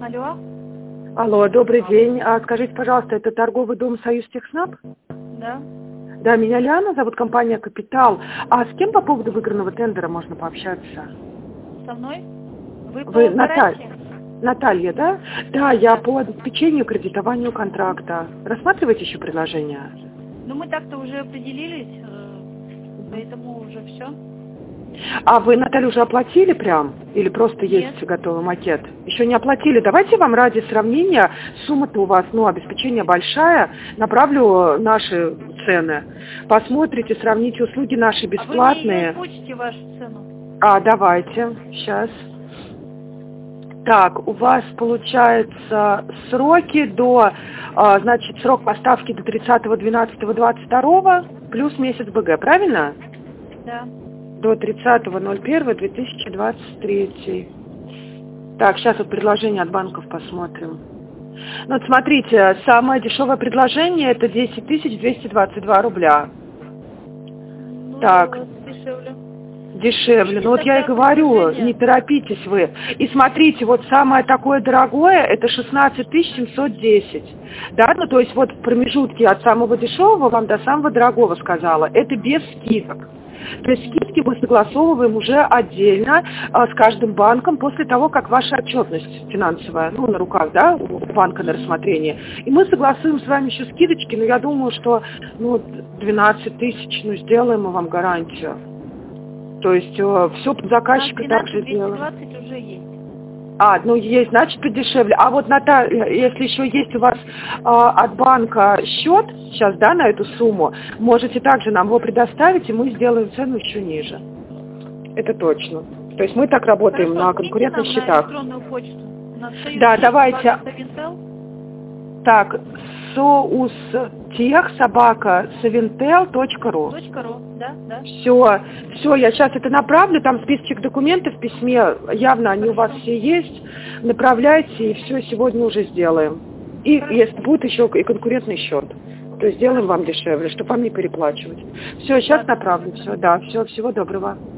Алло. Алло, добрый день. Скажите, пожалуйста, это торговый дом «Союз Техснаб»? Да. Да, меня Лиана зовут, компания «Капитал». А с кем по поводу выигранного тендера можно пообщаться? Со мной? Вы по Наталья. Наталья, да? Да, я по обеспечению кредитованию контракта. Рассматриваете еще предложение? Ну, мы так-то уже определились, поэтому уже все. А вы, Наталья, уже оплатили прям? Или просто есть готовый макет? Еще не оплатили. Давайте вам ради сравнения, сумма-то у вас, обеспечение большая, направлю наши цены. Посмотрите, сравните услуги наши бесплатные. А вы мне озвучите вашу цену? Давайте, сейчас. Так, у вас получается сроки срок поставки до 30.12.22 плюс месяц БГ, правильно? Да. До 30.01.2023. Так, сейчас вот предложение от банков посмотрим. Ну, вот смотрите, самое дешевое предложение это 10 222 рубля. Ну, так. Дешевле. Дешевле. Ну вот я и говорю, не торопитесь вы. И смотрите, вот самое такое дорогое, это 16 710. Да, то есть вот в промежутке от самого дешевого вам до самого дорогого сказала. Это без скидок. То есть скидки мы согласовываем уже отдельно с каждым банком после того, как ваша отчетность финансовая, на руках, да, у банка на рассмотрение. И мы согласуем с вами еще скидочки, но я думаю, что 12 тысяч, сделаем мы вам гарантию. То есть все под заказчика также делаем. 220 уже есть. Есть, значит, подешевле. А вот, Наталья, если еще есть у вас от банка счет, сейчас, да, на эту сумму, можете также нам его предоставить, и мы сделаем цену еще ниже. Это точно. То есть мы так работаем на конкурентных счетах. На электронную почту. Да, давайте. Так, soustech@sovintel.ru. Да. Все, я сейчас это направлю, там списочек документов в письме, явно они у вас все есть, направляйте, и все сегодня уже сделаем. И если будет еще и конкурентный счет, то сделаем вам дешевле, чтобы вам не переплачивать. Все, сейчас направлю, все, всего доброго.